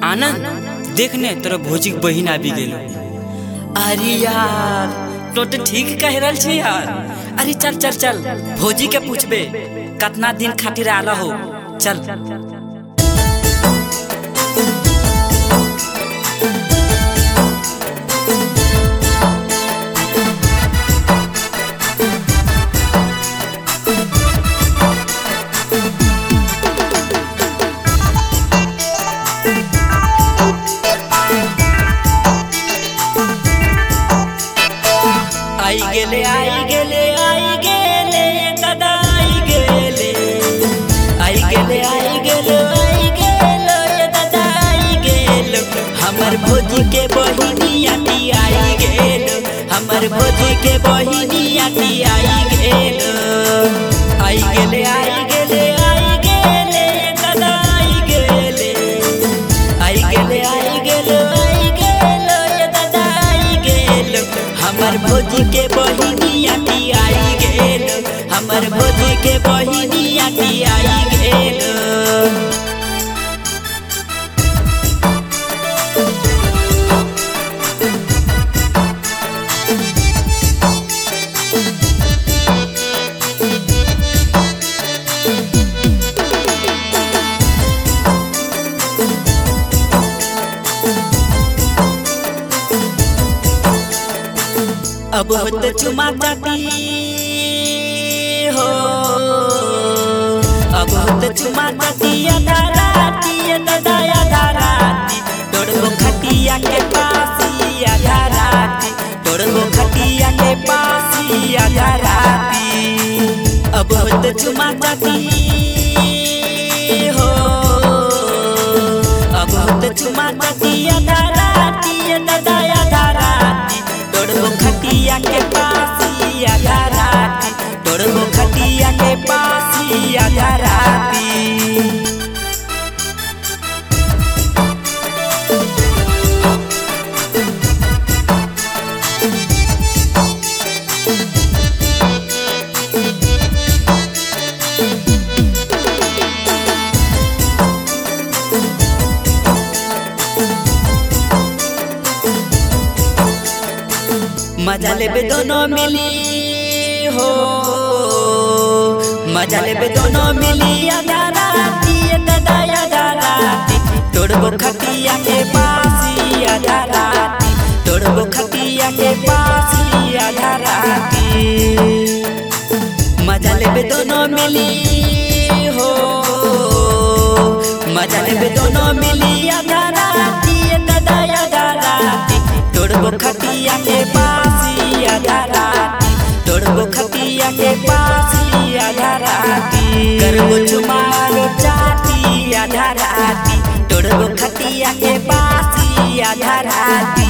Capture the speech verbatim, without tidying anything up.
आनंद देखने तोरा भौजी के बहिन आबि गेल। अरे यार तो तो ठीक कह रहल छी यार। अरे चल चल चल भौजी के पूछबे कितना दिन खातिर आला हो। चल आई गेले आई गेले आई गेले दादा आई गेले आई गेले आई गेले आई गेले दादा आई गेले हमर भौजी के बहिनिया आई गेल। हमर भौजी के बहिनिया आई गेल। आई गेले आई गेले आई गेले दादा आई गेले आई गेले आई गेले आई गेले दादा आई गेल। हमर भौजी के बहिनिया आई गेल। हमर भौजी के बहिनिया आई गेल। अब होत चुमा चाटी हो, अब होत चुमा चाटी आधा राती दादा आधा राती तोड़बो खटिया के पासी आधा राती तोड़बो खटिया के पासी आधा राती। अब होत चुमा चाटी हो, अब होत चुमा चाटी आधा राती दादा आधा राती तोड़बो खटिया के पासी आधा राती तोड़बो खटिया के पासी आधा राती। मजा लेबे दोनों मिली हो, मजा लेबे दोनों मिली आधा राती दादा आधा राती तोड़बो खटिया के पासी आधा राती तोड़बो खटिया के पासी आधा राती। मजा लेबे दोनों मिली हो, मजा लेबे दोनों मिली आधा राती दादा आधा राती तोड़बो खटिया के पासी आधा राती तोड़बो खटिया के पासी आधा राती। करबो चुमारो चाटी आधा राती तोड़बो खटिया के पासी आधा राती।